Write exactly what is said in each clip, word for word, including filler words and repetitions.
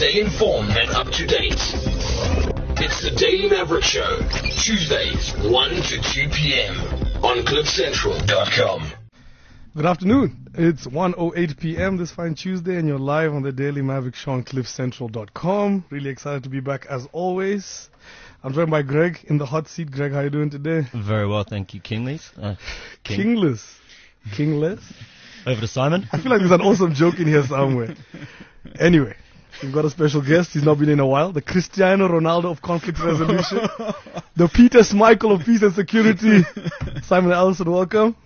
Stay informed and up to date. It's the Daily Maverick Show, Tuesdays, one to two p.m. on cliff central dot com. Good afternoon. It's one oh eight p.m. this fine Tuesday, and you're live on the Daily Maverick Show on cliff central dot com. Really excited to be back as always. I'm joined by Greg in the hot seat. Greg, how are you doing today? Very well, thank you, Kingless. Uh, King. Kingless. Kingless? Over to Simon. I feel like there's an awesome joke in here somewhere. Anyway, we've got a special guest. He's not been in a while. The Cristiano Ronaldo of conflict resolution. The Peter Schmeichel of peace and security. Simon Allison, welcome.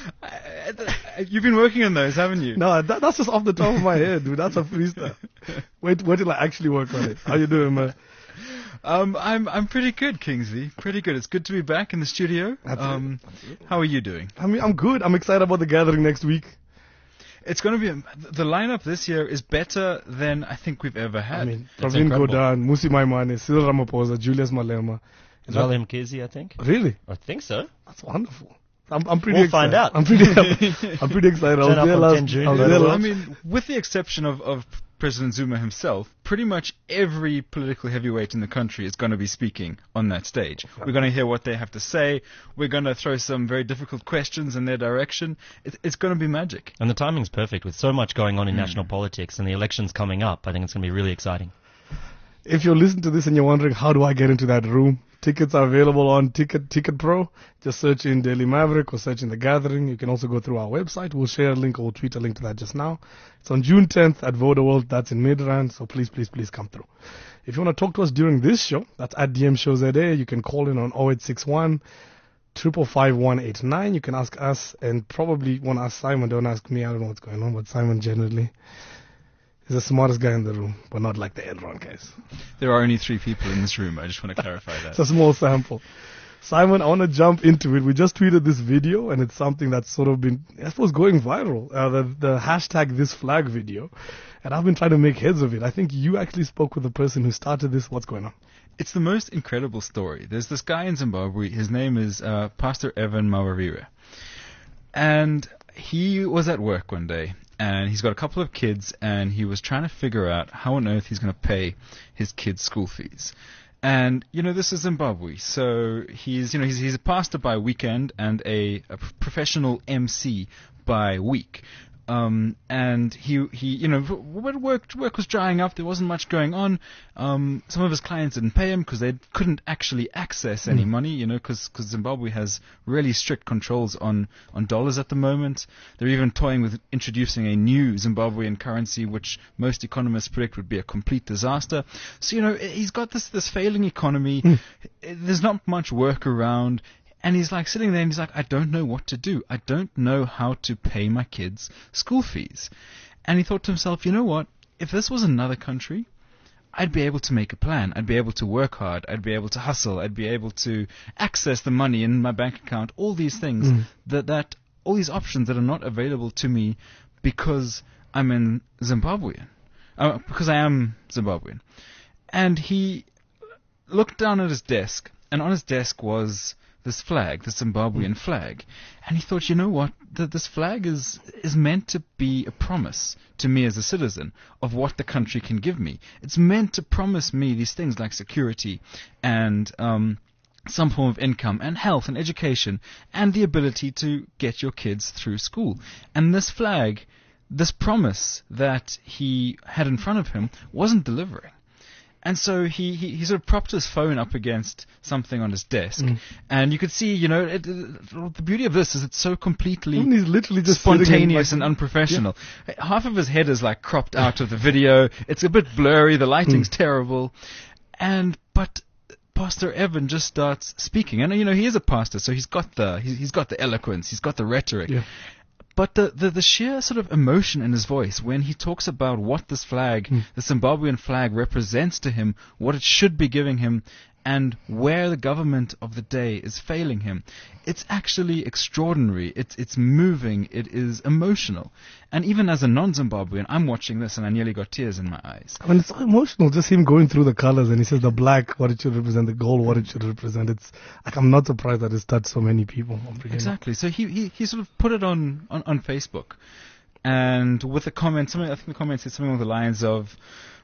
You've been working on those, haven't you? No, that, that's just off the top of my head, dude. That's a freestyle. Wait, wait till I actually work on it. How you doing, man? Um, I'm I'm pretty good, Kingsley. Pretty good. It's good to be back in the studio. That's um, it. How are you doing? I mean, I'm good. I'm excited about the gathering next week. It's going to be a, the lineup this year is better than I think we've ever had. I mean, That's Pravin incredible. Gordhan, Musi Maimane, Cyril Ramaphosa, Julius Malema. Is that- Zalem Kezi, I think. Really? I think so. That's wonderful. I'm, I'm pretty We'll excited. find out. I'm pretty, I'm pretty excited. I was Turn up there on last, ten June. I was Well, there Well, I last, mean, with the exception of, of President Zuma himself, pretty much every political heavyweight in the country is going to be speaking on that stage. We're going to hear what they have to say. We're going to throw some very difficult questions in their direction. It, it's going to be magic. And the timing's perfect with so much going on in national politics and the elections coming up. I think it's going to be really exciting. if you're listening to this and you're wondering, how do I get into that room? Tickets are available on Ticket Ticket Pro. Just search in Daily Maverick or search in The Gathering. You can also go through our website. We'll share a link or we'll tweet a link to that just now. It's on June tenth at Voda World. That's in Midrand. So please, please, please come through. If you want to talk to us during this show, that's at D M Show Z A. You can call in on oh eight six one, five five five, one eight nine. You can ask us and probably want to ask Simon. Don't ask me. I don't know what's going on, but Simon generally is the smartest guy in the room, but not like the Enron guys. There are only three people in this room. I just want to clarify that. It's a small sample. Simon, I want to jump into it. We just tweeted this video, and it's something that's sort of been, I suppose, going viral. Uh, the, the hashtag this flag video. And I've been trying to make heads of it. I think you actually spoke with the person who started this. What's going on? It's the most incredible story. There's this guy in Zimbabwe. His name is uh, Pastor Evan Mawarire. And he was at work one day, and he's got a couple of kids, and he was trying to figure out how on earth he's going to pay his kids' school fees. And, you know, this is Zimbabwe, so he's, you know, he's, he's a pastor by weekend and a, a professional M C by week. Um, and he, he, you know, work, work was drying up. There wasn't much going on. Um, some of his clients didn't pay him because they couldn't actually access any Mm. money, you know, because Zimbabwe has really strict controls on, on dollars at the moment. They're even toying with introducing a new Zimbabwean currency, which most economists predict would be a complete disaster. So, you know, he's got this, this failing economy. Mm. There's not much work around. And he's like sitting there and he's like, I don't know what to do. I don't know how to pay my kids' school fees. And he thought to himself, you know what? If this was another country, I'd be able to make a plan. I'd be able to work hard. I'd be able to hustle. I'd be able to access the money in my bank account. All these things Mm. that, that, all these options that are not available to me because I'm in Zimbabwean. Uh, because I am Zimbabwean. And he looked down at his desk, and on his desk was this flag, the Zimbabwean flag. And he thought, you know what, that this flag is is meant to be a promise to me as a citizen of what the country can give me. It's meant to promise me these things like security and um, some form of income and health and education and the ability to get your kids through school. And this flag, this promise that he had in front of him, wasn't delivering. And so he, he, he sort of propped his phone up against something on his desk. Mm. And you could see, you know, it, it, the beauty of this is it's so completely He's literally just sitting in, spontaneous like- and unprofessional. Half of his head is like cropped out of the video. It's a bit blurry. The lighting's Mm. terrible. And, but Pastor Evan just starts speaking. And, you know, he is a pastor, so he's got the, he's, he's got the eloquence. He's got the rhetoric. Yeah. But the, the, the sheer sort of emotion in his voice when he talks about what this flag, Mm. the Zimbabwean flag, represents to him, what it should be giving him, and where the government of the day is failing him, it's actually extraordinary. It's it's moving. It is emotional. And even as a non-Zimbabwean, I'm watching this and I nearly got tears in my eyes. I mean, it's so emotional, just him going through the colors, and he says the black, what it should represent, the gold, what it should represent. It's like, I'm not surprised that it's touched so many people. Exactly. So he, he, he sort of put it on, on, on Facebook. And with a comment, something, I think the comment said something along the lines of,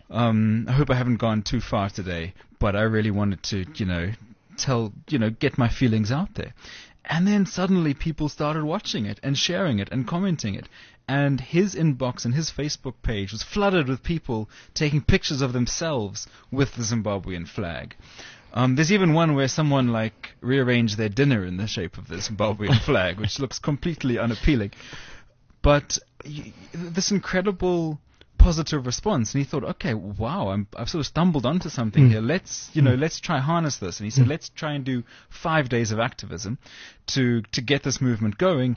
Um, I hope I haven't gone too far today, but I really wanted to, you know, tell, you know, get my feelings out there. And then suddenly people started watching it and sharing it and commenting it. And his inbox and his Facebook page was flooded with people taking pictures of themselves with the Zimbabwean flag. Um, there's even one where someone like rearranged their dinner in the shape of the Zimbabwean flag, which looks completely unappealing. But y- this incredible positive response, and he thought, okay, wow, I'm, I've sort of stumbled onto something Mm. here. Let's, you know, Mm. let's try harness this. And he said, Mm. let's try and do five days of activism to to get this movement going.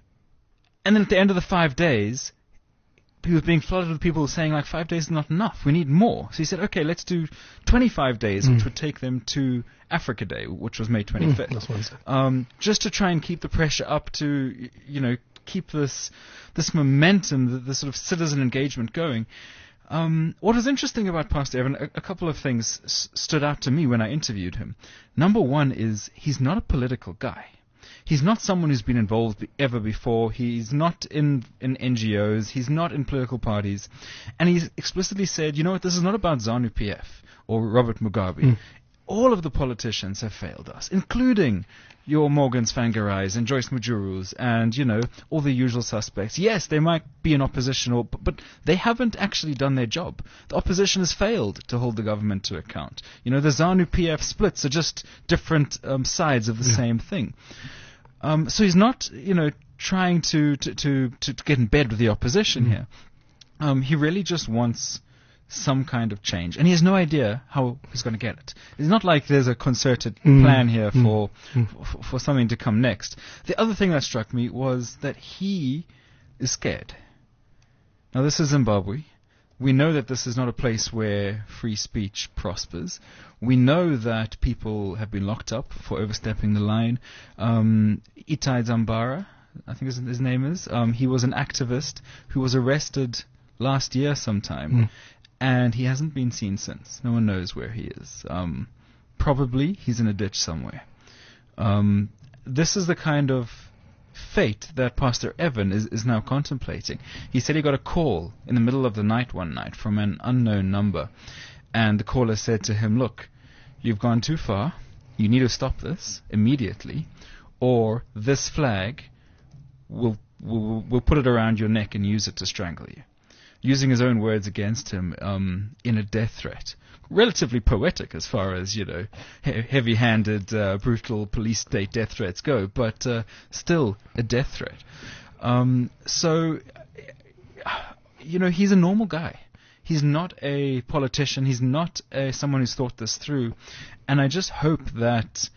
And then at the end of the five days, he was being flooded with people saying, like, five days is not enough. We need more. So he said, okay, let's do twenty-five days, Mm. which would take them to Africa Day, which was May Mm, twenty-fifth. that's Wednesday. Um, just to try and keep the pressure up to, y- you know, keep this this momentum, the, the sort of citizen engagement going. Um, what was interesting about Pastor Evan, a, a couple of things s- stood out to me when I interviewed him. Number one is he's not a political guy. He's not someone who's been involved be- ever before. He's not in, in N G Os. He's not in political parties. And he's explicitly said, you know what, this is not about ZANU P F or Robert Mugabe. Mm. All of the politicians have failed us, including your Morgan Tsvangirais and Joyce Mujurus and, you know, all the usual suspects. Yes, they might be in opposition, or, but they haven't actually done their job. The opposition has failed to hold the government to account. You know, the ZANU P F splits are just different um, sides of the Yeah. same thing. Um, so he's not, you know, trying to, to, to, to, to get in bed with the opposition Mm. here. Um, he really just wants some kind of change, and he has no idea how he's going to get it. It's not like there's a concerted Mm. plan here Mm. for, Mm. for for something to come next. The other thing that struck me was that he is scared. Now, this is Zimbabwe. We know that this is not a place where free speech prospers. We know that people have been locked up for overstepping the line. Um, Itai Dzambara, I think his, his name is, um, he was an activist who was arrested last year sometime, Mm. and he hasn't been seen since. No one knows where he is. Um, probably he's in a ditch somewhere. Um, this is the kind of fate that Pastor Evan is, is now contemplating. He said he got a call in the middle of the night one night from an unknown number, and the caller said to him, look, you've gone too far, you need to stop this immediately, or this flag will will will put it around your neck and use it to strangle you. Using his own words against him um, in a death threat. Relatively poetic as far as, you know, he- heavy-handed, uh, brutal police state death threats go, but uh, still a death threat. Um, so, you know, he's a normal guy. He's not a politician. He's not a, someone who's thought this through. And I just hope that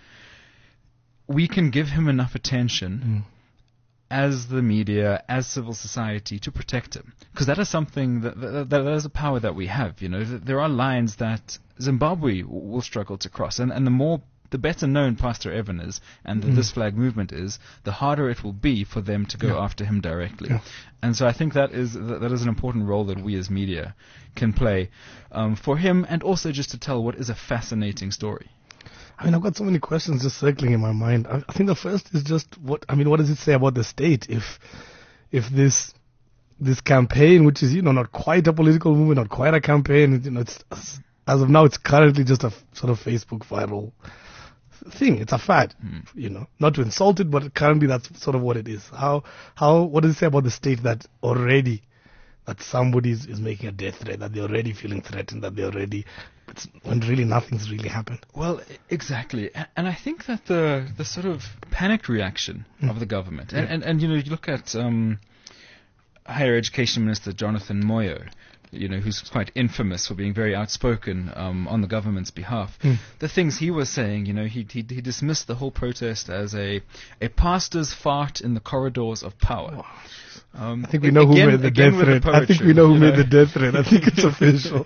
we can give him enough attention Mm. as the media, as civil society, to protect him. Because that is something, that, that, that is a power that we have. You know, Th- there are lines that Zimbabwe w- will struggle to cross. And, and the more, the better known Pastor Evan is, and Mm. this flag movement is, the harder it will be for them to go Yeah. after him directly. Yeah. And so I think that is that, that is an important role that we as media can play um, for him, and also just to tell what is a fascinating story. I mean, I've got so many questions just circling in my mind. I, I think the first is just what, I mean, what does it say about the state if, if this, this campaign, which is, you know, not quite a political movement, not quite a campaign, you know, it's, as of now, it's currently just a f- sort of Facebook viral thing. It's a fad, Mm. you know, not to insult it, but currently that's sort of what it is. How, how, what does it say about the state that already, that somebody is, is making a death threat, that they're already feeling threatened, that they're already, it's, when really nothing's really happened. Well, e- exactly, A- and I think that the the sort of panicked reaction Mm. of the government, and, Yeah. and, and you know, you look at um, Higher Education Minister Jonathan Moyo, you know, who's quite infamous for being very outspoken um, on the government's behalf. Mm. The things he was saying, you know, he, he he dismissed the whole protest as a a pastor's fart in the corridors of power. Um, I think we a- know who again- made the again death with the threat. I think poetry, we know who you made the death threat. I think it's official.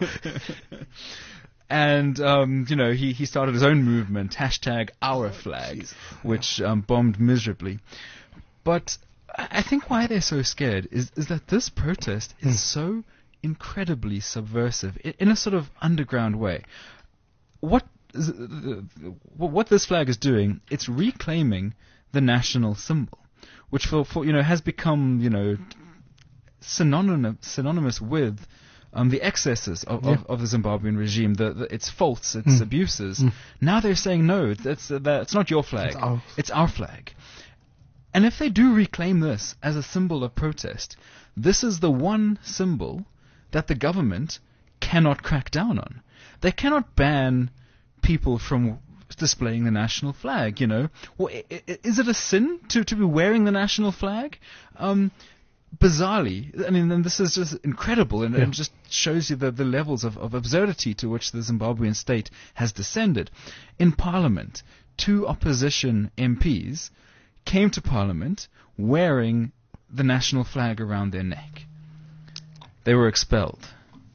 And, um, you know, he, he started his own movement, hashtag Our Flag, which um, bombed miserably. But I I think why they're so scared is, is that this protest is Mm. so incredibly subversive i- in a sort of underground way. What is, uh, what this flag is doing, it's reclaiming the national symbol, which for, for you know has become, you know, synonymous synonymous with um, the excesses of, Yeah. of, of the Zimbabwean regime, the, the, its faults, its Mm. abuses. Mm. Now they're saying, no, that's, uh, that's not your flag. It's ours. It's our flag. And if they do reclaim this as a symbol of protest, this is the one symbol that the government cannot crack down on. They cannot ban people from displaying the national flag, you know. Well, i- i- is it a sin to, to be wearing the national flag? Um, bizarrely, I mean, and this is just incredible, and, Yeah. and just shows you the, the levels of, of absurdity to which the Zimbabwean state has descended. In Parliament, two opposition M Ps came to Parliament wearing the national flag around their neck. They were expelled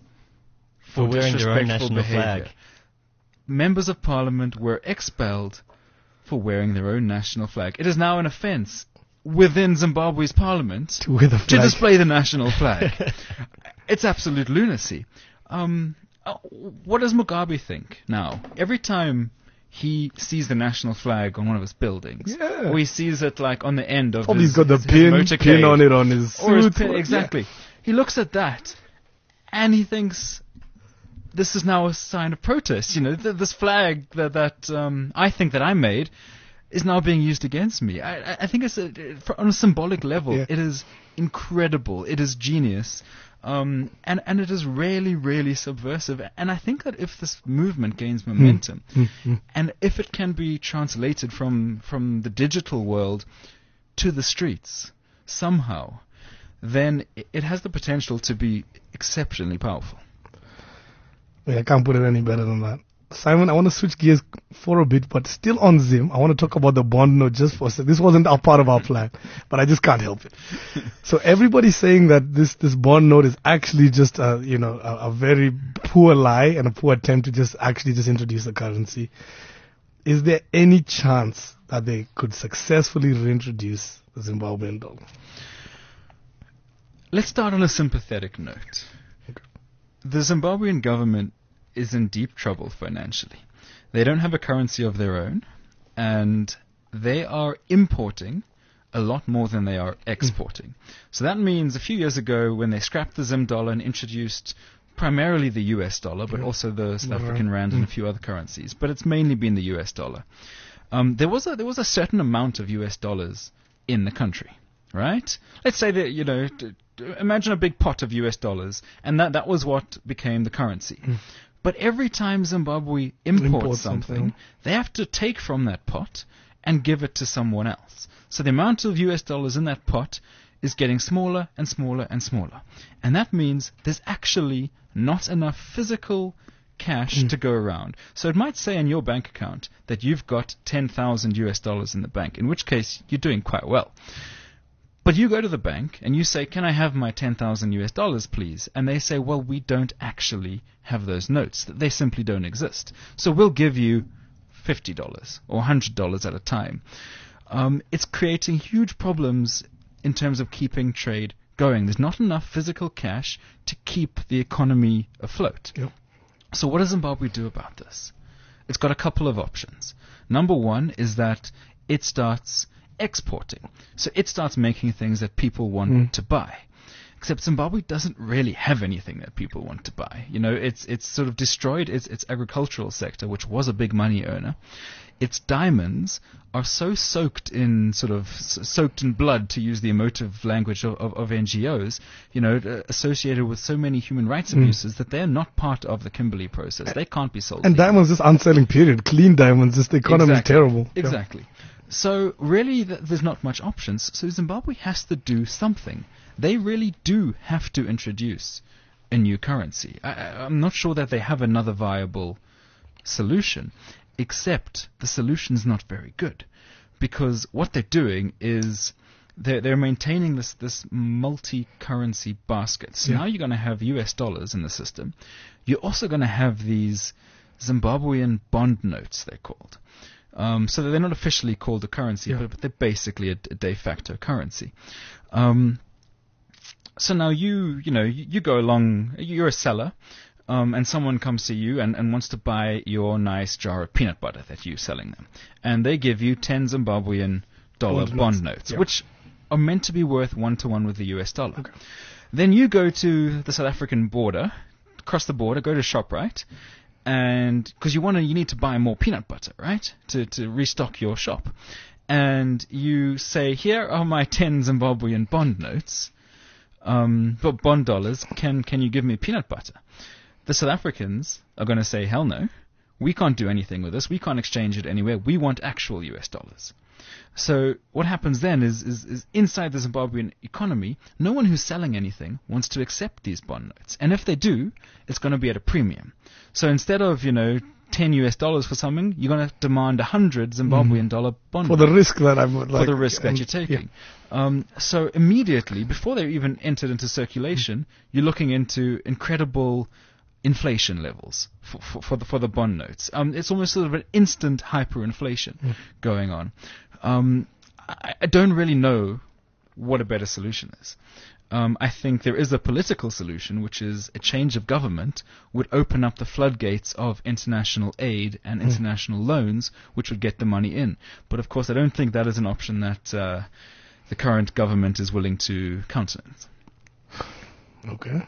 For wearing their own disrespectful national behavior. flag. Members of Parliament were expelled for wearing their own national flag. It is now an offence within Zimbabwe's Parliament To wear the to flag. display the national flag. It's absolute lunacy. Um, uh, what does Mugabe think now? Every time he sees the national flag on one of his buildings, Yeah. or he sees it like on the end of Probably his, he's got the his, his pin, motorcade, pin on it on his or his suit. pin, or- exactly. He looks at that, and he thinks, this is now a sign of protest. You know, th- this flag that that um, I think that I made is now being used against me. I, I- I think it's a, for, on a symbolic level, Yeah. it is incredible. It is genius. Um, and, and it is really, really subversive. And I think that if this movement gains momentum, Mm, mm. and if it can be translated from, from the digital world to the streets somehow, then i- it has the potential to be exceptionally powerful. Yeah, I can't put it any better than that. Simon, I want to switch gears for a bit, but still on Zim. I want to talk about the bond note just for a second. This wasn't a part of our plan, but I just can't help it. So everybody's saying that this, this bond note is actually just a, you know, a, a very poor lie and a poor attempt to just actually just introduce a currency. Is there any chance that they could successfully reintroduce the Zimbabwean dollar? Let's start on a sympathetic note. The Zimbabwean government is in deep trouble financially. They don't have a currency of their own, and they are importing a lot more than they are exporting. So that means a few years ago, when they scrapped the Zim dollar and introduced primarily the U S dollar, but Yeah. also the South The African rand. rand and a few other currencies, but it's mainly been the U S dollar. Um, there was a there was a certain amount of U S dollars in the country, right? Let's say that, you know, d- d- imagine a big pot of U S dollars, and that that was what became the currency. But every time Zimbabwe imports Import something, something. they have to take from that pot and give it to someone else. So the amount of U S dollars in that pot is getting smaller and smaller and smaller. And that means there's actually not enough physical cash to go around. So it might say in your bank account that you've got ten thousand U S dollars in the bank, in which case you're doing quite well. But you go to the bank and you say, can I have my ten thousand U S dollars, please? And they say, well, we don't actually have those notes. They simply don't exist. So we'll give you fifty dollars or one hundred dollars at a time. Um, it's creating huge problems in terms of keeping trade going. There's not enough physical cash to keep the economy afloat. Yep. So what does Zimbabwe do about this? It's got a couple of options. Number one is that it starts exporting. So it starts making things that people want Mm. to buy. Except Zimbabwe doesn't really have anything that people want to buy. You know, it's it's sort of destroyed its, its agricultural sector, which was a big money earner. Its diamonds are so soaked in sort of s- soaked in blood, to use the emotive language of, of, of N G Os, you know, uh, associated with so many human rights Mm. abuses that they're not part of the Kimberley process. They can't be sold. And legally. diamonds just unselling, period. Clean diamonds, just the economy Exactly. is terrible. Yeah. Exactly. So really, th- there's not much options. So Zimbabwe has to do something. They really do have to introduce a new currency. I, I- I'm not sure that they have another viable solution, except the solution's not very good, because what they're doing is they're, they're maintaining this, this multi-currency basket. So Yeah. now you're going to have U S dollars in the system. You're also going to have these Zimbabwean bond notes, they're called. Um, so they're not officially called a currency, Yeah. but, but they're basically a, a de facto currency. Um, so now you, you know, you, you go along, you're a seller, um, and someone comes to you and, and wants to buy your nice jar of peanut butter that you're selling them. And they give you ten Zimbabwean dollar Bond bond notes, notes, yeah. which are meant to be worth one to one with the U S dollar. Okay. Then you go to the South African border cross the border, go to ShopRite, and because you want to, you need to buy more peanut butter, right, to to restock your shop, and you say, here are my ten Zimbabwean bond notes, um, but bond dollars. Can can you give me peanut butter? The South Africans are going to say, hell no, we can't do anything with this. We can't exchange it anywhere. We want actual U S dollars. So what happens then is, is, is inside the Zimbabwean economy, no one who's selling anything wants to accept these bond notes. And if they do, it's going to be at a premium. So instead of, you know, ten U S dollars for something, you're going to demand one hundred Zimbabwean dollar bond For notes. the risk that I'm like... For the risk that um, you're taking. Yeah. Um, so immediately, before they're even entered into circulation, you're looking into incredible inflation levels for, for, for the for the bond notes. Um, it's almost sort of an instant hyperinflation Mm. going on. Um, I, I don't really know what a better solution is. Um, I think there is a political solution, which is a change of government would open up the floodgates of international aid and Mm. international loans, which would get the money in. But of course, I don't think that is an option that uh, the current government is willing to countenance. Okay.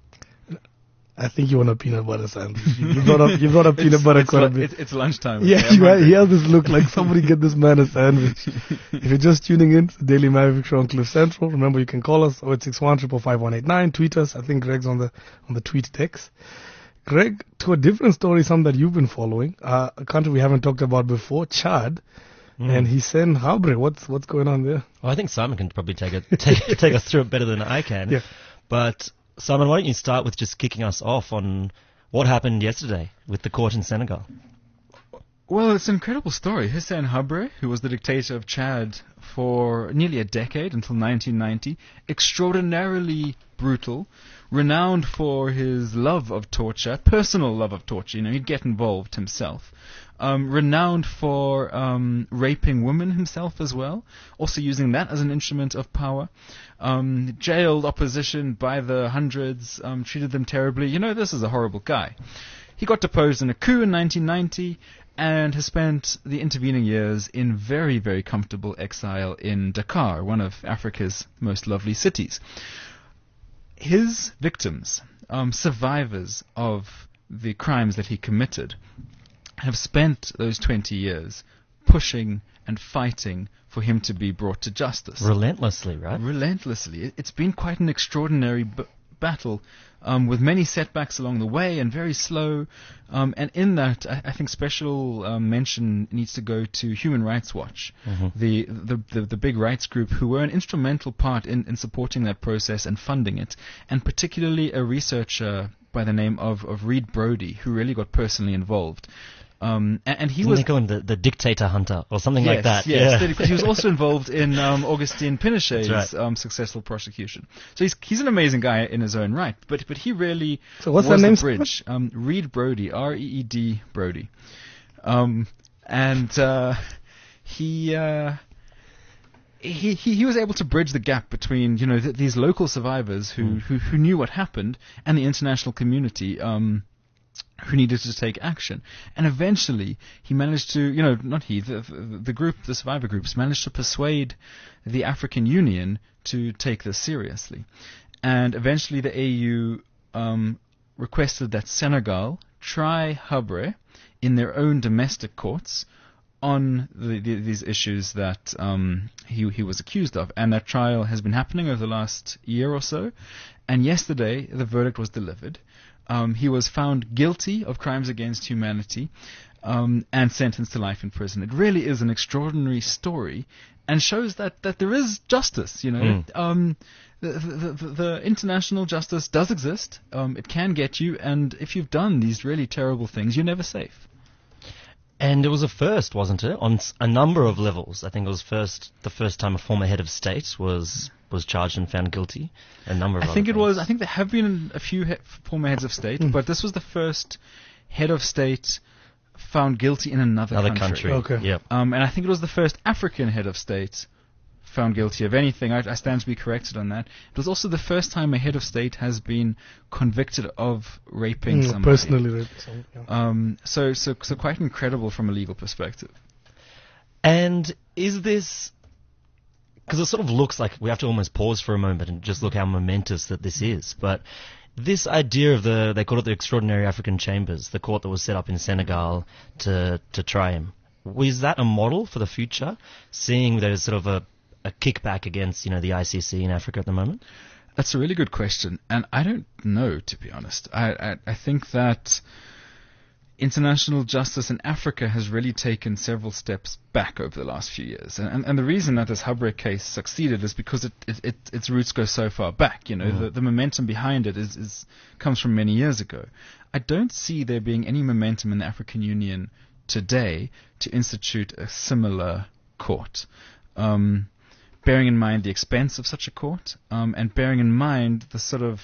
I think you want a peanut butter sandwich. You brought up, you brought up peanut butter it's, quite a lu- bit. it's, it's lunchtime. Yeah, okay? I'm you ha- hungry. he has this look like somebody get this man a sandwich. If you're just tuning in, it's the Daily Maverick Show on Cliff Central. Remember, you can call us oh eight six one, five five one eight nine. Tweet us. I think Greg's on the on the tweet text. Greg, to a different story, some that you've been following, uh, a country we haven't talked about before, Chad, Mm. and Hissène Habré. What's what's going on there? Well, I think Simon can probably take it take, take us through it better than I can. Yeah. But Simon, why don't you start with just kicking us off on what happened yesterday with the court in Senegal? Well, it's an incredible story. Hissène Habré, who was the dictator of Chad for nearly a decade until nineteen ninety, extraordinarily brutal, renowned for his love of torture, personal love of torture. You know, he'd get involved himself. Um, renowned for um, raping women himself as well, also using that as an instrument of power. Um, jailed opposition by the hundreds, um, treated them terribly. You know, this is a horrible guy. He got deposed in a coup in nineteen ninety and has spent the intervening years in very, very comfortable exile in Dakar, one of Africa's most lovely cities. His victims, um, survivors of the crimes that he committed, have spent those twenty years pushing and fighting for him to be brought to justice. Relentlessly, right? Relentlessly. It- It's been quite an extraordinary b- battle, um, with many setbacks along the way and very slow. Um, and in that, I, I think special um, mention needs to go to Human Rights Watch, Mhm. the, the, the the big rights group who were an instrumental part in, in supporting that process and funding it, and particularly a researcher by the name of, of Reed Brody, who really got personally involved. Um, and, and he Didn't was they call him the, the dictator hunter or something yes, like that? Yes, yeah. because he was also involved in um, Augustine Pinochet's That's right. um, successful prosecution. So he's he's an amazing guy in his own right. But but he really So what's was that name, the bridge. Um, Reed Brody, R E E D Brody, um, and uh, he. Uh, He, he he was able to bridge the gap between, you know, th- these local survivors who, Mm. who who knew what happened and the international community um, who needed to take action. And eventually he managed to, you know, not he, the, the, the group, the survivor groups managed to persuade the African Union to take this seriously. And eventually the A U um, requested that Senegal try Habré in their own domestic courts on the, the, these issues that um, he he was accused of, and that trial has been happening over the last year or so. And yesterday, the verdict was delivered. Um, he was found guilty of crimes against humanity um, and sentenced to life in prison. It really is an extraordinary story, and shows that, that there is justice. You know, Mm. um, the, the, the, the international justice does exist. Um, it can get you, and if you've done these really terrible things, you're never safe. And it was a first, wasn't it, on s- a number of levels. I think it was first the first time a former head of state was was charged and found guilty. A number of I other think it things. was. I think there have been a few he- former heads of state, Mm. but this was the first head of state found guilty in another, Another country. country. Okay. Yep. Um, and I think it was the first African head of state found guilty of anything. I, I stand to be corrected on that. It was also the first time a head of state has been convicted of raping Mm, somebody. personally, right? So, yeah. Um, so, so, so quite incredible from a legal perspective. And is this... Because it sort of looks like we have to almost pause for a moment and just look how momentous that this is. But This idea of the, they call it the Extraordinary African Chambers, the court that was set up in Senegal to, to try him. Was that a model for the future, seeing there's sort of a, a kickback against, you know, the I C C in Africa at the moment? That's a really good question, and I don't know, to be honest. I, I, I think that international justice in Africa has really taken several steps back over the last few years. And, and, and the reason that this Habre case succeeded is because it, it, it, its roots go so far back. You know, mm. the, the momentum behind it is, is comes from many years ago. I don't see there being any momentum in the African Union today to institute a similar court. Um, bearing in mind the expense of such a court, um, and bearing in mind the sort of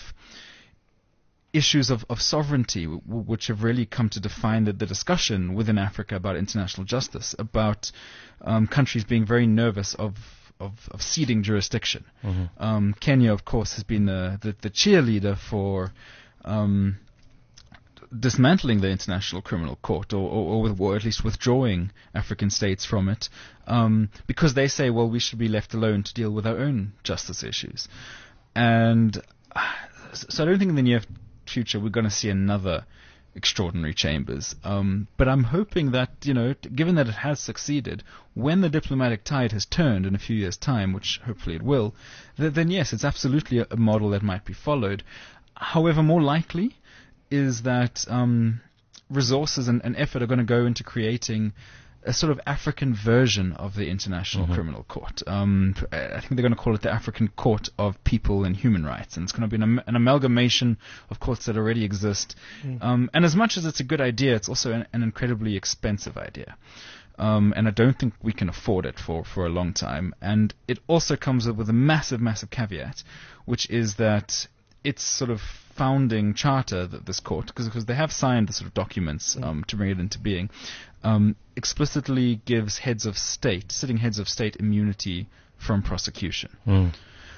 issues of, of sovereignty, w- which have really come to define the, the discussion within Africa about international justice, about um, countries being very nervous of of, of ceding jurisdiction. Mm-hmm. Um, Kenya, of course, has been the, the, the cheerleader for um, dismantling the International Criminal Court, or, or, or, or at least withdrawing African states from it, um, because they say, well, we should be left alone to deal with our own justice issues. And uh, so I don't think in the near future we're going to see another extraordinary chambers, um, but I'm hoping that, you know, t- given that it has succeeded, when the diplomatic tide has turned in a few years' time, which hopefully it will, th- then yes, it's absolutely a, a model that might be followed. However, more likely is that um, resources and, and effort are going to go into creating a sort of African version of the International mm-hmm. Criminal Court. Um, I think they're going to call it the African Court of People and Human Rights, and it's going to be an, am- an amalgamation of courts that already exist. Mm. Um, and as much as it's a good idea, it's also an, an incredibly expensive idea. Um, and I don't think we can afford it for, for a long time. And it also comes with a massive, massive caveat, which is that its sort of founding charter, that this court, because they have signed the sort of documents um, to bring it into being, um, explicitly gives heads of state, sitting heads of state, immunity from prosecution. Mm.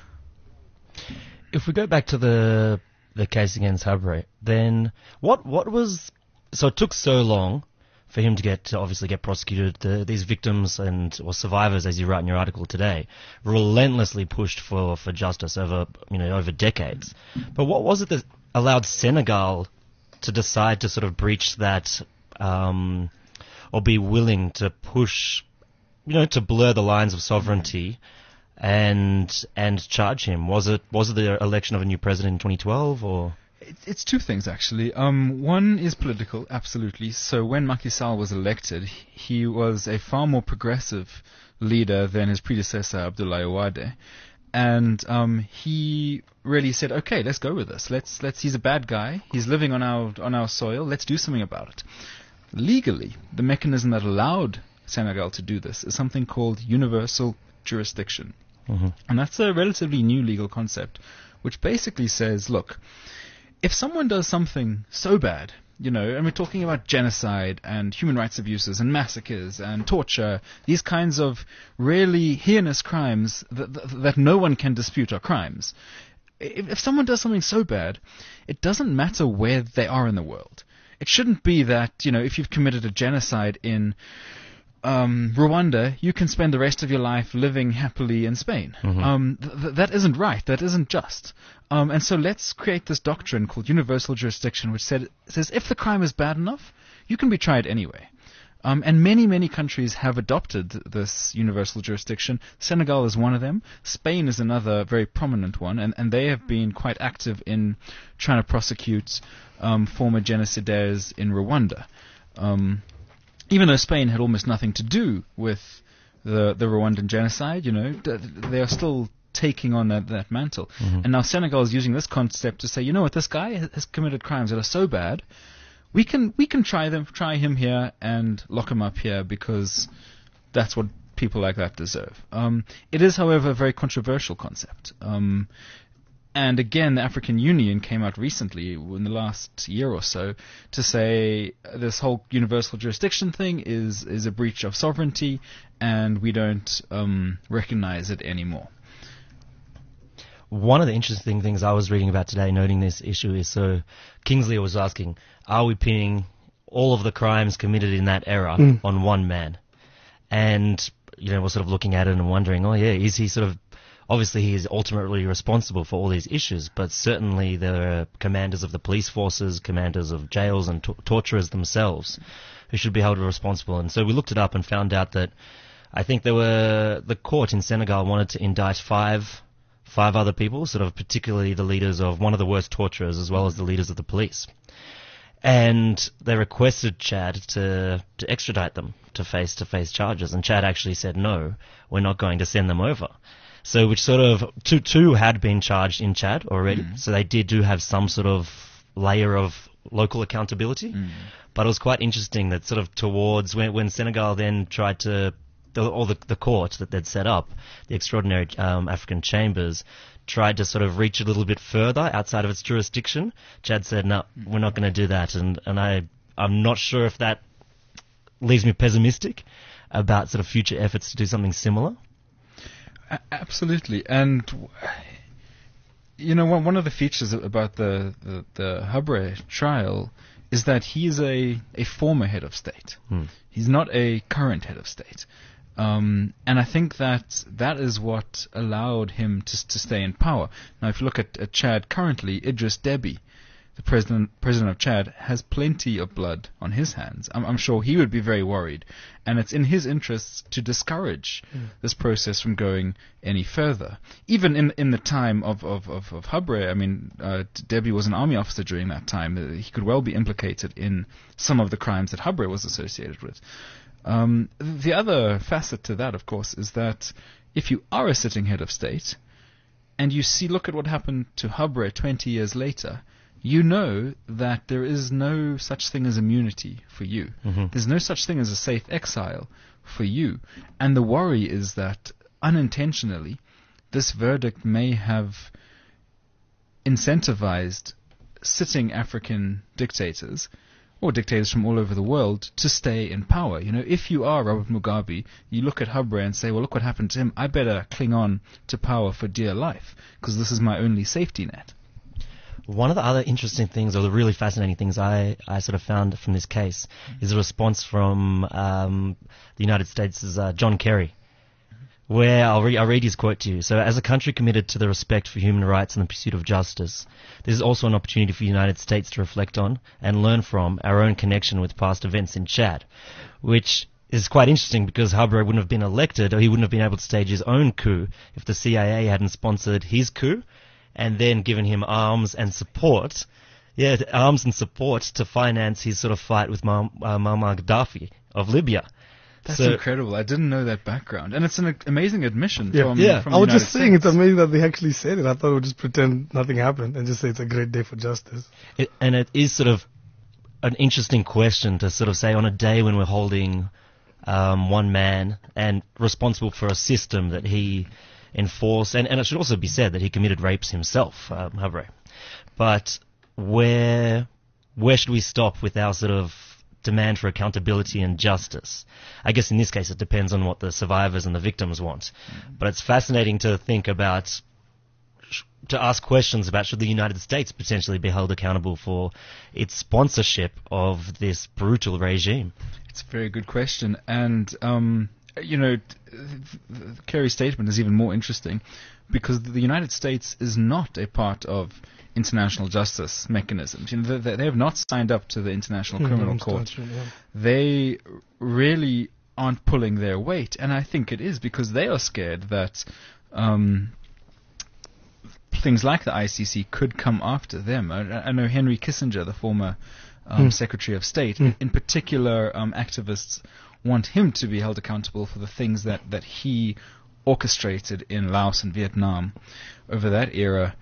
If we go back to the the case against Habre, then what what was so it took so long for him to get to obviously get prosecuted. The, these victims and or survivors, as you write in your article today, relentlessly pushed for, for justice over you know over decades. But what was it that allowed Senegal to decide to sort of breach that, um, or be willing to push, you know, to blur the lines of sovereignty and and charge him? Was it was it the election of a new president in twenty twelve or? It's two things, actually. Um, one is political, absolutely. So when Macky Sall was elected, he was a far more progressive leader than his predecessor, Abdoulaye Wade. And um, he really said, okay, let's go with this. Let's let's. He's a bad guy. He's living on our on our soil. Let's do something about it. Legally, the mechanism that allowed Senegal to do this is something called universal jurisdiction. Mm-hmm. And that's a relatively new legal concept, which basically says, look, if someone does something so bad, you know, and we're talking about genocide and human rights abuses and massacres and torture, these kinds of really heinous crimes that, that, that no one can dispute are crimes. If, if someone does something so bad, it doesn't matter where they are in the world. It shouldn't be that, you know, if you've committed a genocide in Um, Rwanda, you can spend the rest of your life living happily in Spain. Mm-hmm. Um, th- th- that isn't right. That isn't just. Um, and so let's create this doctrine called universal jurisdiction, which said, says if the crime is bad enough, you can be tried anyway. Um, and many, many countries have adopted this universal jurisdiction. Senegal is one of them. Spain is another very prominent one, and, and they have been quite active in trying to prosecute um, former genocidaires in Rwanda. Um, Even though Spain had almost nothing to do with the the Rwandan genocide, you know, they are still taking on that, that mantle. Mm-hmm. And now Senegal is using this concept to say, you know what, this guy has committed crimes that are so bad, we can we can try them, try him here and lock him up here because that's what people like that deserve. Um, it is, however, a very controversial concept. Um, And again, the African Union came out recently, in the last year or so, to say this whole universal jurisdiction thing is, is a breach of sovereignty, and we don't um, recognize it anymore. One of the interesting things I was reading about today, noting this issue, is so Kingsley was asking, are we pinning all of the crimes committed in that era mm. on one man? And, you know, we're sort of looking at it and wondering, oh yeah, is he sort of obviously he is ultimately responsible for all these issues, but certainly there are commanders of the police forces, commanders of jails and to- torturers themselves who should be held responsible. And so we looked it up and found out that I think there were, the court in Senegal wanted to indict five five other people, sort of particularly the leaders of one of the worst torturers as well as the leaders of the police. And they requested Chad to, to extradite them to face-to-face charges. And Chad actually said, no, we're not going to send them over. So which sort of, two, two had been charged in Chad already. Mm. So they did do have some sort of layer of local accountability. Mm. But it was quite interesting that sort of towards, when, when Senegal then tried to, the, or the, the court that they'd set up, the Extraordinary um, African Chambers, tried to sort of reach a little bit further outside of its jurisdiction. Chad said, no, we're not going to do that. And, and I, I'm not sure if that leaves me pessimistic about sort of future efforts to do something similar. A- absolutely. And, you know, one, one of the features about the, the, the Habré trial is that he's a, a former head of state. Hmm. He's not a current head of state. Um, and I think that that is what allowed him to to stay in power. Now, if you look at, at Chad currently, Idris Deby, the president president of Chad, has plenty of blood on his hands. I'm, I'm sure he would be very worried, and it's in his interests to discourage mm. this process from going any further. Even in in the time of of of, of Habré, I mean, uh, Deby was an army officer during that time. He could well be implicated in some of the crimes that Habré was associated with. Um, the other facet to that, of course, is that if you are a sitting head of state, and you see, look at what happened to Habré twenty years later, you know that there is no such thing as immunity for you. Mm-hmm. There's no such thing as a safe exile for you. And the worry is that unintentionally, this verdict may have incentivized sitting African dictators or dictators from all over the world to stay in power. You know, if you are Robert Mugabe, you look at Habré and say, well, look what happened to him. I better cling on to power for dear life because this is my only safety net. One of the other interesting things, or the really fascinating things I, I sort of found from this case, is a response from um, the United States' uh, John Kerry, where I'll, re- I'll read his quote to you. So, as a country committed to the respect for human rights and the pursuit of justice, this is also an opportunity for the United States to reflect on and learn from our own connection with past events in Chad, which is quite interesting because Habré wouldn't have been elected, or he wouldn't have been able to stage his own coup if the C I A hadn't sponsored his coup and then given him arms and support, yeah, arms and support to finance his sort of fight with Ma- uh, Muammar Gaddafi of Libya. That's so, incredible. I didn't know that background. And it's an a- amazing admission yeah, from, yeah. from I was United just saying States. It's amazing that they actually said it. I thought it would just pretend nothing happened and just say it's a great day for justice. It, and it is sort of an interesting question to sort of say on a day when we're holding um, one man and responsible for a system that he enforced, and, and it should also be said that he committed rapes himself, um, Habré. But where where should we stop with our sort of demand for accountability and justice? I guess in this case it depends on what the survivors and the victims want. Mm-hmm. But it's fascinating to think about, to ask questions about should the United States potentially be held accountable for its sponsorship of this brutal regime? It's a very good question. And, um, you know, Kerry's statement is even more interesting because the United States is not a part of international justice mechanisms. You know, they, they have not signed up to the International mm-hmm. Criminal Court. Statute, yeah. They really aren't pulling their weight, and I think it is because they are scared that um, things like the I C C could come after them. I, I know Henry Kissinger, the former um, mm. Secretary of State, mm. in particular, um, activists want him to be held accountable for the things that, that he orchestrated in Laos and Vietnam over that era.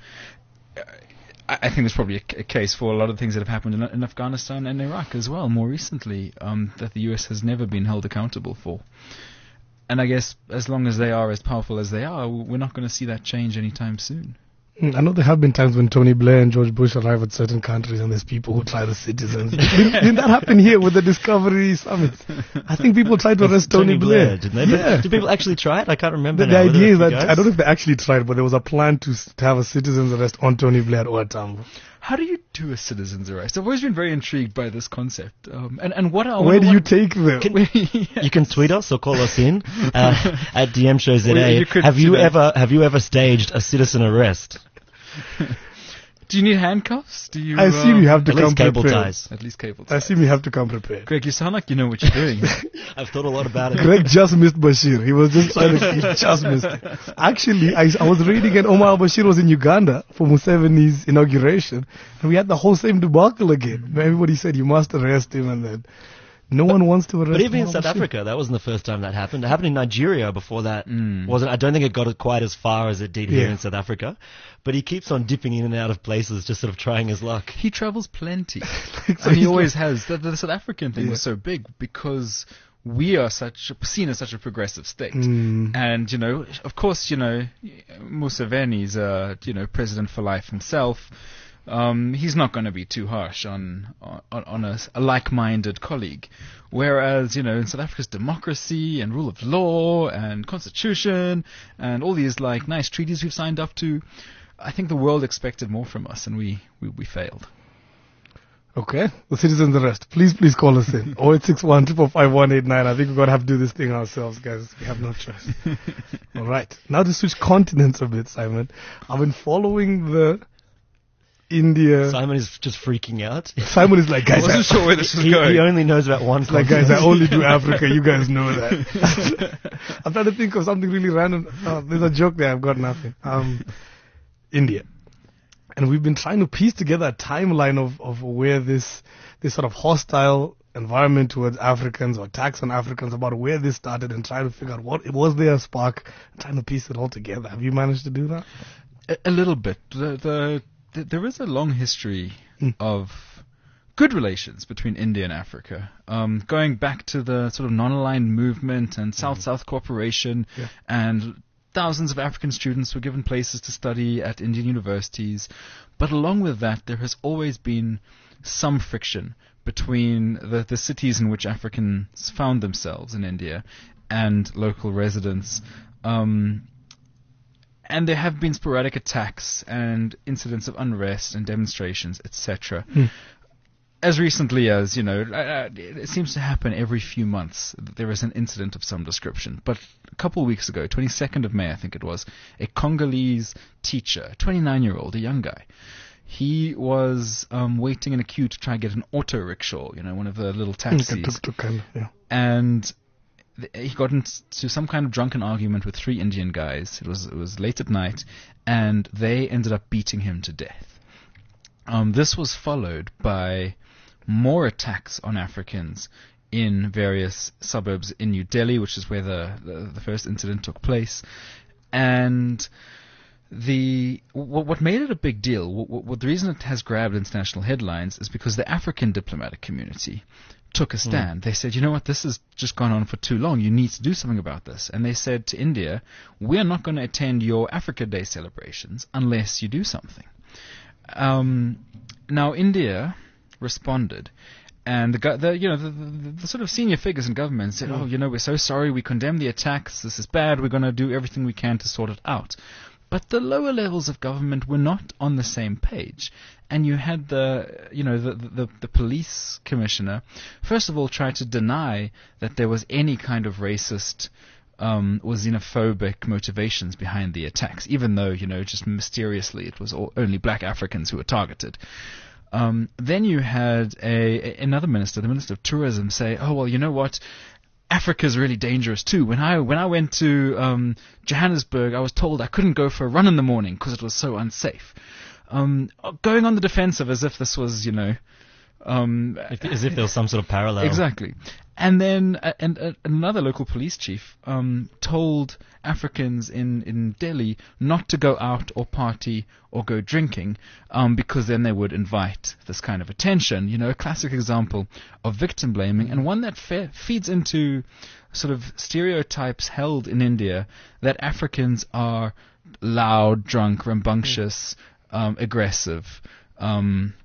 I, I think there's probably a, a case for a lot of things that have happened in, in Afghanistan and Iraq as well, more recently, um, that the U S has never been held accountable for. And I guess as long as they are as powerful as they are, we're not going to see that change anytime soon. I know there have been times when Tony Blair and George Bush arrive at certain countries and there's people who try the citizens. didn't, didn't that happen here with the Discovery Summit? I think people tried to arrest Tony, Tony Blair. Blair. Didn't they? Yeah. Did people actually try it? I can't remember. The, now. the idea is that, guys? I don't know if they actually tried, but there was a plan to, to have a citizens arrest on Tony Blair or Tambo. how do you do a citizen's arrest? I've always been very intrigued by this concept. Um, and, and what I Where do what, you take them? You can tweet us or call us in uh, at D M Show Z A. Or you could, have you you know- ever have you ever staged a citizen arrest? Do you need handcuffs? Do you? I assume uh, you have to At come least cable prepared. ties. At least cable I ties. assume you have to come prepared. Greg, you sound like you know what you're doing. I've thought a lot about it. Greg just missed Bashir. He was just trying to, he just missed it. Actually, I, I was reading and Omar al-Bashir was in Uganda for Museveni's inauguration, and we had the whole same debacle again. Everybody said you must arrest him, and then no one wants to arrest But even in Omar South al-Bashir. Africa, that wasn't the first time that happened. It happened in Nigeria before that. Wasn't I don't think it got it quite as far as it did here Yeah. in South Africa. But he keeps on dipping in and out of places, just sort of trying his luck. He travels plenty. So and he he's always has. The, the South African thing Yeah. was so big because we are such seen as such a progressive state. Mm. And, you know, of course, you know, Museveni's, uh, you know, president for life himself. Um, he's not going to be too harsh on on, on a, a like-minded colleague. Whereas, you know, in South Africa's democracy and rule of law and constitution and all these, like, nice treaties we've signed up to, I think the world expected more from us, and we, we, we failed. Okay, the citizens arrest. Please, please call us in. oh eight six one, five five one, eight nine. I think we're going to have to do this thing ourselves, guys. We have no choice. All right. Now to switch continents a bit, Simon. I've been following the India... Simon is just freaking out. Simon is like, I guys, I, wasn't sure where this was He, going. he only knows about one. like, guys, I continent. only do Africa. You guys know that. I'm trying to think of something really random. Oh, there's a joke there. I've got nothing. Um, India. And we've been trying to piece together a timeline of, of where this this sort of hostile environment towards Africans or attacks on Africans, about where this started, and trying to figure out what was there a spark, and trying to piece it all together. Have you managed to do that? A, a little bit. The, the, the, there is a long history Mm. of good relations between India and Africa, um, going back to the sort of non-aligned movement and South-South cooperation, Yeah. and thousands of African students were given places to study at Indian universities. But along with that, there has always been some friction between the, the cities in which Africans found themselves in India and local residents. Um, and there have been sporadic attacks and incidents of unrest and demonstrations, et cetera. Hmm. As recently as, you know, uh, it seems to happen every few months that there is an incident of some description. But a couple of weeks ago, twenty-second of May, I think it was, a Congolese teacher, twenty-nine-year-old, a young guy, he was um, waiting in a queue to try and get an auto rickshaw, you know, one of the little taxis. Tuk-tuk kind of, yeah. And th- he got into some kind of drunken argument with three Indian guys. It was it was late at night, and they ended up beating him to death. Um, this was followed by more attacks on Africans in various suburbs in New Delhi, which is where the, the, the first incident took place. And the what, what made it a big deal, what, what the reason it has grabbed international headlines, is because the African diplomatic community took a stand. Mm. They said, you know what, this has just gone on for too long. You need to do something about this. And they said to India, we're not going to attend your Africa Day celebrations unless you do something. Um, now, India responded, and the, the you know the, the, the sort of senior figures in government said, "Oh, you know, we're so sorry. We condemn the attacks. This is bad. We're going to do everything we can to sort it out." But the lower levels of government were not on the same page, and you had the you know the the, the police commissioner first of all try to deny that there was any kind of racist Um, or xenophobic motivations behind the attacks, even though, you know, just mysteriously it was all, only black Africans who were targeted. Um, then you had a, a another minister, the Minister of Tourism, say, "Oh well, you know what? Africa's really dangerous too. When I when I went to um, Johannesburg, I was told I couldn't go for a run in the morning because it was so unsafe." Um, going on the defensive as if this was, you know, um, If, as if there was some sort of parallel. Exactly. And then uh, and uh, another local police chief um, told Africans in, in Delhi not to go out or party or go drinking um, because then they would invite this kind of attention. You know, a classic example of victim blaming, and one that fe- feeds into sort of stereotypes held in India that Africans are loud, drunk, rambunctious, um, aggressive. Um,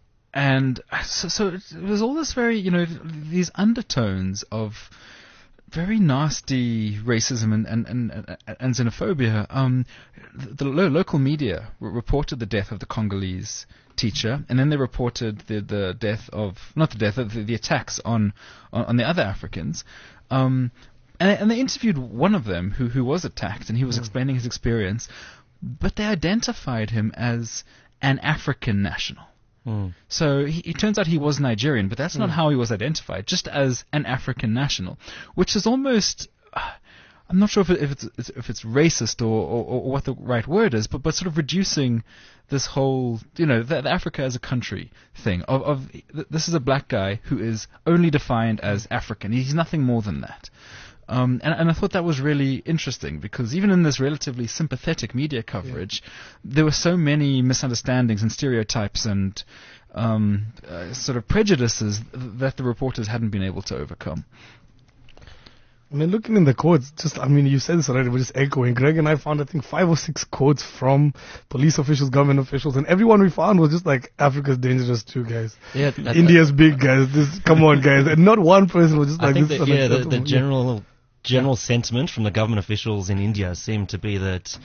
And so, so it was all this very, you know, these undertones of very nasty racism and and and, and xenophobia. Um, the, the lo- local media r- reported the death of the Congolese teacher, and then they reported the the death of not the death, the, the attacks on, on on the other Africans. Um, and and they interviewed one of them who who was attacked, and he was Mm. explaining his experience, but they identified him as an African national. Mm. So he, it turns out he was Nigerian, but that's not how he was identified, just as an African national, which is almost, uh, I'm not sure if, it, if it's if it's racist or, or, or what the right word is, but, but sort of reducing this whole, you know, the, the Africa as a country thing of, of th- this is a black guy who is only defined as African. He's nothing more than that. Um, and, and I thought that was really interesting because even in this relatively sympathetic media coverage, there were so many misunderstandings and stereotypes and um, uh, sort of prejudices th- that the reporters hadn't been able to overcome. I mean, looking in the quotes, just, I mean, you said this already, but just echoing. Greg and I found, I think, five or six quotes from police officials, government officials, and everyone we found was just like, Africa's dangerous too, guys. Yeah, that- India's big, guys. This, come on, guys. And not one person was just I like, think this that, is yeah, the, the unacceptable. general general sentiment from the government officials in India seemed to be that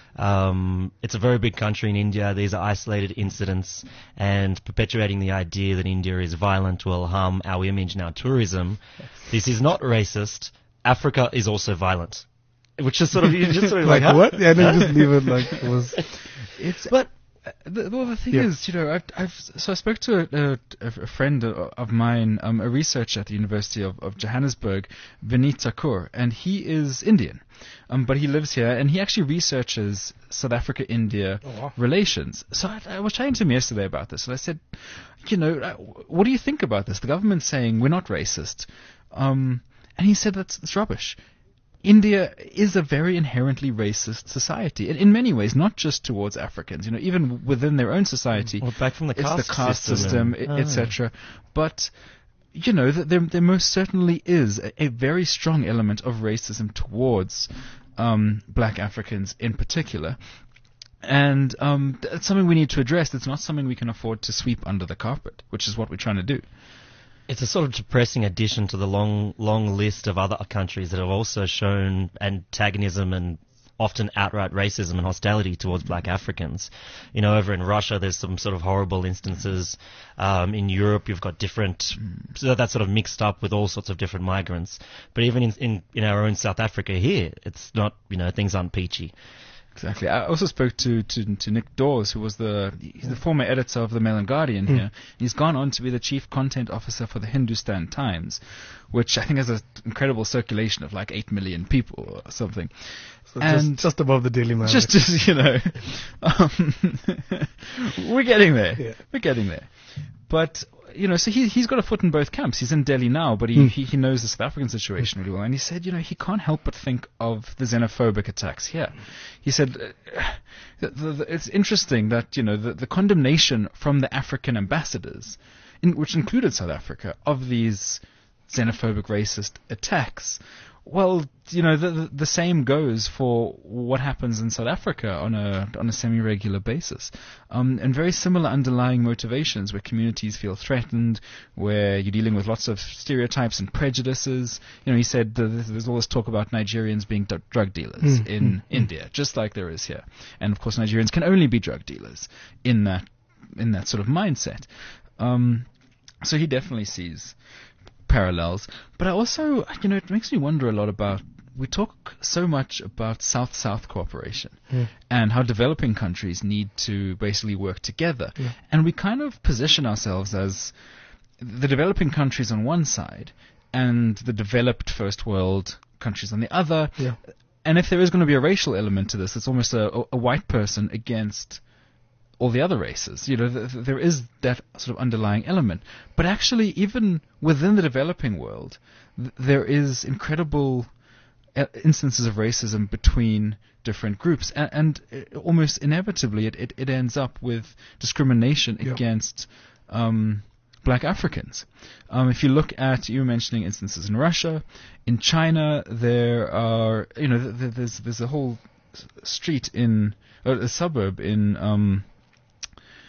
um, it's a very big country in India. These are isolated incidents, and perpetuating the idea that India is violent will harm our image and our tourism. This is not racist. Africa is also violent, which is sort of you just sort of like, like, huh? what? Yeah, then just leave it like it was. It's But Uh, the, well, the thing Yeah. is, you know, I've, I've so I spoke to a, a, a friend of of mine, um, a researcher at the University of, of Johannesburg, Vineet Thakur, and he is Indian, um, but he lives here, and he actually researches South Africa-India Oh, wow. relations. So I, I was chatting to him yesterday about this, and I said, you know, uh, what do you think about this? The government's saying we're not racist, um, and he said that's, that's rubbish. India is a very inherently racist society, in, in many ways, not just towards Africans. You know, even within their own society, Well, back from the it's caste the caste system system, and- i- Oh. et cetera. But you know, th- there there most certainly is a, a very strong element of racism towards um, Black Africans in particular. And um, th- it's something we need to address. It's not something we can afford to sweep under the carpet, which is what we're trying to do. It's a sort of depressing addition to the long, long list of other countries that have also shown antagonism and often outright racism and hostility towards black Africans. You know, over in Russia, there's some sort of horrible instances. Um, in Europe, you've got different, so that's sort of mixed up with all sorts of different migrants. But even in, in, in our own South Africa here, it's not, you know, things aren't peachy. Exactly. I also spoke to, to, to Nick Dawes, who was the he's the former editor of the Mail and Guardian here. He's gone on to be the chief content officer for the Hindustan Times, which I think has an incredible circulation of like eight million people or something. So And- just, just above the Daily Maverick. Just, just you know, um, we're getting there. Yeah. We're getting there. But you know, so he he's got a foot in both camps. He's in Delhi now, but he, he he knows the South African situation really well. And he said, you know, he can't help but think of the xenophobic attacks here. He said, uh, the, the, the, it's interesting that you know the the condemnation from the African ambassadors, in, which included South Africa, of these xenophobic racist attacks. Well, you know, the, the the same goes for what happens in South Africa on a on a semi-regular basis, um, and very similar underlying motivations where communities feel threatened, where you're dealing with lots of stereotypes and prejudices. You know, he said that there's there's all this talk about Nigerians being d- drug dealers Mm, in mm, India, just like there is here, and of course Nigerians can only be drug dealers in that in that sort of mindset. Um, so he definitely sees parallels. But I also, you know, it makes me wonder a lot about, we talk so much about South-South cooperation Yeah. and how developing countries need to basically work together. Yeah. And we kind of position ourselves as the developing countries on one side and the developed first world countries on the other. Yeah. And if there is going to be a racial element to this, it's almost a, a white person against all the other races. You know, th- th- there is that sort of underlying element. But actually, even within the developing world, th- there is incredible uh, instances of racism between different groups. And, and uh, almost inevitably, it, it, it ends up with discrimination Yeah. against um, black Africans. Um, if you look at, you were mentioning instances in Russia, in China, there are, you know, th- th- there's, there's a whole s- street in, or a suburb in, um,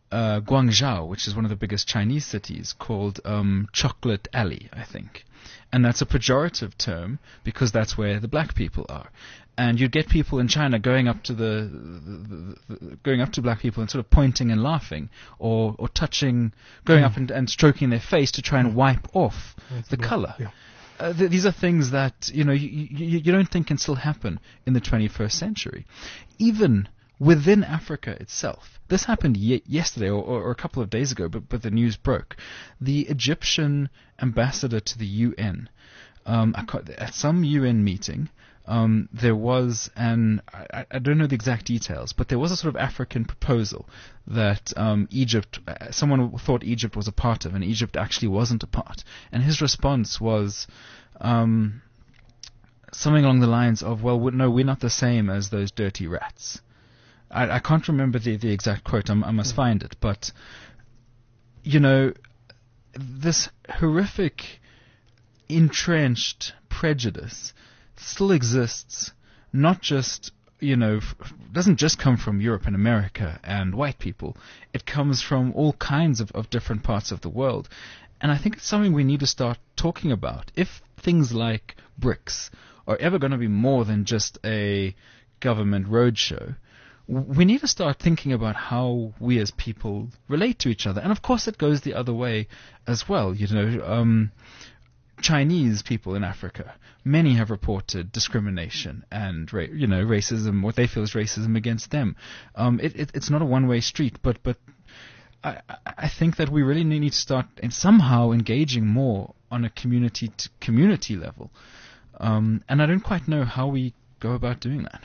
uh, Guangzhou, which is one of the biggest Chinese cities, called um, Chocolate Alley, I think. And that's a pejorative term because that's where the black people are. And you'd get people in China going up to the, the, the, the going up to black people and sort of pointing and laughing, or or touching, going mm. up and, and stroking their face to try and wipe off that's the color. Yeah. Uh, th- these are things that you know you, you, you don't think can still happen in the twenty-first century, even within Africa itself. This happened ye- yesterday or, or, or a couple of days ago, but, but the news broke. The Egyptian ambassador to the U N, um, at some U N meeting, um, there was an, I, I don't know the exact details, but there was a sort of African proposal that um, Egypt, uh, someone thought Egypt was a part of, and Egypt actually wasn't a part. And his response was um, something along the lines of, well, no, we're not the same as those dirty rats. I, I can't remember the, the exact quote. I'm, I must find it. But, you know, this horrific, entrenched prejudice still exists, not just, you know, f- doesn't just come from Europe and America and white people. It comes from all kinds of, of different parts of the world. And I think it's something we need to start talking about. If things like BRICS are ever going to be more than just a government roadshow, we need to start thinking about how we as people relate to each other. And of course it goes the other way as well. You know, um, Chinese people in Africa, many have reported discrimination and, ra- you know, racism, what they feel is racism against them. Um, it, it, it's not a one-way street, but, but I, I think that we really need to start and somehow engaging more on a community-to-community level. Um, and I don't quite know how we go about doing that.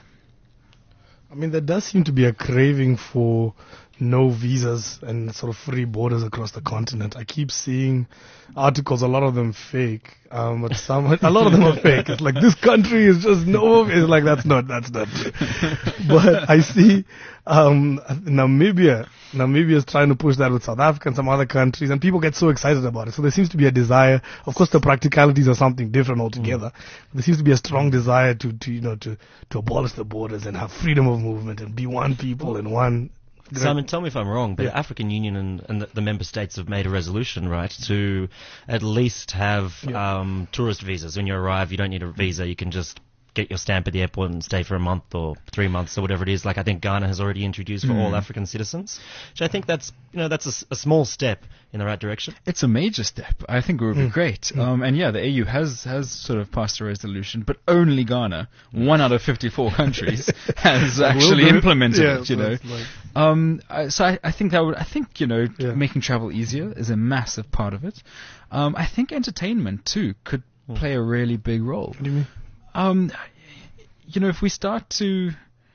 I mean, there does seem to be a craving for no visas and sort of free borders across the continent. I keep seeing articles, a lot of them fake, um, but some, a lot of them are fake. It's like, this country is just no, it's like, that's not, that's not true. But I see, um, Namibia, Namibia is trying to push that with South Africa and some other countries, and people get so excited about it. So there seems to be a desire. Of course, the practicalities are something different altogether. Mm. There seems to be a strong desire to, to, you know, to, to abolish the borders and have freedom of movement and be one people and one. Simon, tell me if I'm wrong, but yeah. the African Union and, and the, the member states have made a resolution, right, to at least have yeah. um, tourist visas. When you arrive, you don't need a visa. You can just get your stamp at the airport and stay for a month or three months or whatever it is. Like I think Ghana has already introduced for mm. all African citizens. So I think that's, you know, that's a, a small step in the right direction. It's a major step. I think it would mm. be great. Mm. Um, and yeah, the A U has, has sort of passed a resolution, but only Ghana, one out of fifty-four countries, has actually implemented yeah, it, you know. Like um, I, so I, I think that would, I think, you know, yeah. making travel easier is a massive part of it. Um, I think entertainment too could mm. play a really big role. What do you mean? Um, you know, if we start to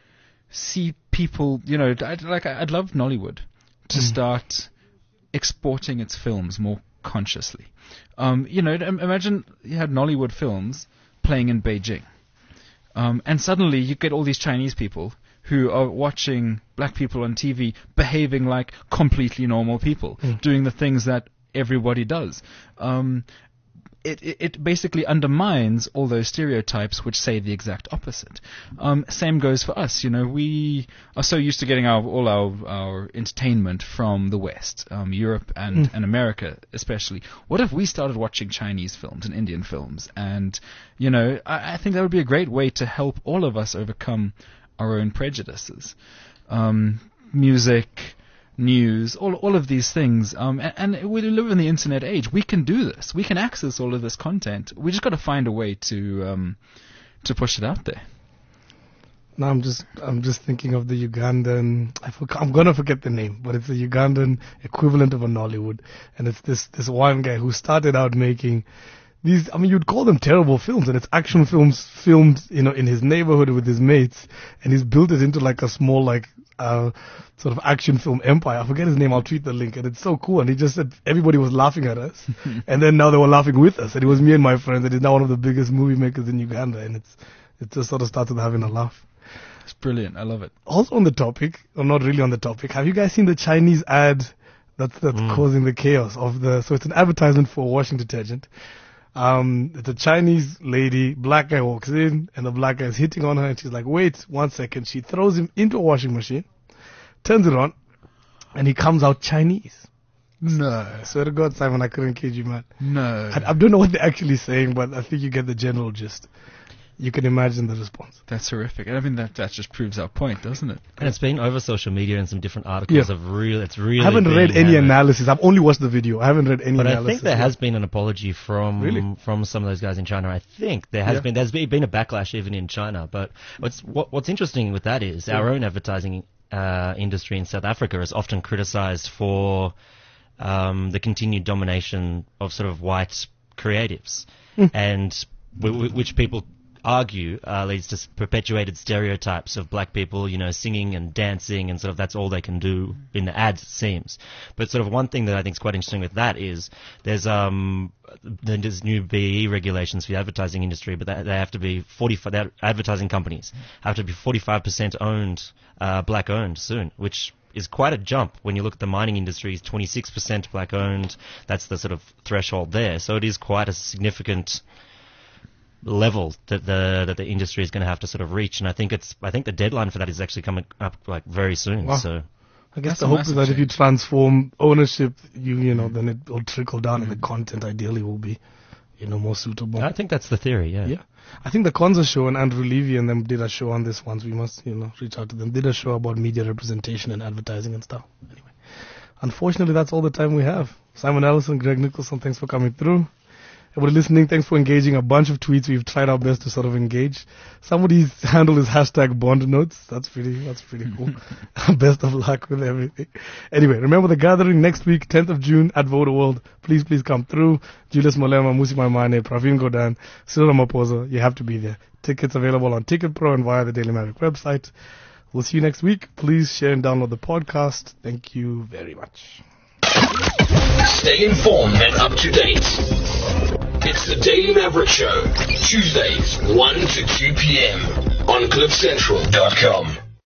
see people, you know, I'd, like I'd love Nollywood to mm. start exporting its films more consciously. Um, you know, imagine you had Nollywood films playing in Beijing, um, and suddenly you get all these Chinese people who are watching black people on T V behaving like completely normal people, mm. doing the things that everybody does. Um, It, it, it basically undermines all those stereotypes which say the exact opposite. Um, same goes for us. You know, we are so used to getting our, all our, our entertainment from the West, um, Europe and, mm. and America especially. What if we started watching Chinese films and Indian films? And, you know, I, I think that would be a great way to help all of us overcome our own prejudices. Um, music, news, all all of these things, um, and, and we live in the internet age. We can do this. We can access all of this content. We just got to find a way to um, to push it out there. Now I'm just I'm just thinking of the Ugandan. I forgot, I'm gonna forget the name, but it's the Ugandan equivalent of a Nollywood, and it's this this one guy who started out making these. I mean, you'd call them terrible films, and it's action films filmed, you know, in his neighborhood with his mates, and he's built it into like a small like. Uh, sort of action film empire. I forget his name. I'll tweet the link. And it's so cool. And he just said everybody was laughing at us. And then now they were laughing with us. And it was me and my friends. And he's now one of the biggest movie makers in Uganda. And it's it just sort of started having a laugh. It's brilliant. I love it. Also on the topic, or not really on the topic, have you guys seen the Chinese ad that's, that's mm. causing the chaos of the... So it's an advertisement for washing detergent. Um, it's a Chinese lady, black guy walks in, and the black guy is hitting on her, and she's like, wait one second. She throws him into a washing machine, turns it on, and he comes out Chinese. No. I swear to God, Simon, I couldn't kid you, man. No. I, I don't know what they're actually saying, but I think you get the general gist. You can imagine the response. That's horrific. I mean, that that just proves our point, doesn't it? And it's been over social media and some different articles Yeah. of real. It's really. I haven't been read any hammered. analysis. I've only watched the video. I haven't read any But I analysis. think there yet. has been an apology from Really? from some of those guys in China. I think there has Yeah. been there's been been a backlash even in China. But what's what, what's interesting with that is our own advertising uh, industry in South Africa is often criticised for um, the continued domination of sort of white creatives, and w- w- which people argue uh, leads to s- perpetuated stereotypes of black people, you know, singing and dancing, and sort of that's all they can do in the ads, it seems. But sort of one thing that I think is quite interesting with that is there's um there's new B E regulations for the advertising industry, but they, they have to be forty-five. They're advertising companies have to be forty-five percent owned, uh, black owned soon, which is quite a jump when you look at the mining industry. Is twenty-six percent black owned. That's the sort of threshold there. So it is quite a significant level that the that the industry is going to have to sort of reach, and I think it's I think the deadline for that is actually coming up like very soon. Wow. So I guess That's the a hope is massive that if you change. transform ownership, you you know, then it will trickle down, and the content ideally will be, you know, more suitable. I think that's the theory. Yeah. Yeah. I think the Konza show and Andrew Levy and them did a show on this once. We must, you know, reach out to them. Did a show about media representation and advertising and stuff. Anyway, unfortunately, that's all the time we have. Simon Allison, Greg Nicholson, thanks for coming through. Everybody listening, thanks for engaging. A bunch of tweets. We've tried our best to sort of engage. Somebody's handle is hashtag Bond Notes. That's pretty, that's pretty cool. Best of luck with everything. Anyway, remember the gathering next week, tenth of June at Voter World. Please, please come through. Julius Malema, Musi Maimane, Praveen Godan, Cyril Ramaphosa. You have to be there. Tickets available on Ticket Pro and via the Daily Maverick website. We'll see you next week. Please share and download the podcast. Thank you very much. Stay informed and up to date. It's the Daily Maverick Show, Tuesdays, one to two p.m. on cliff central dot com.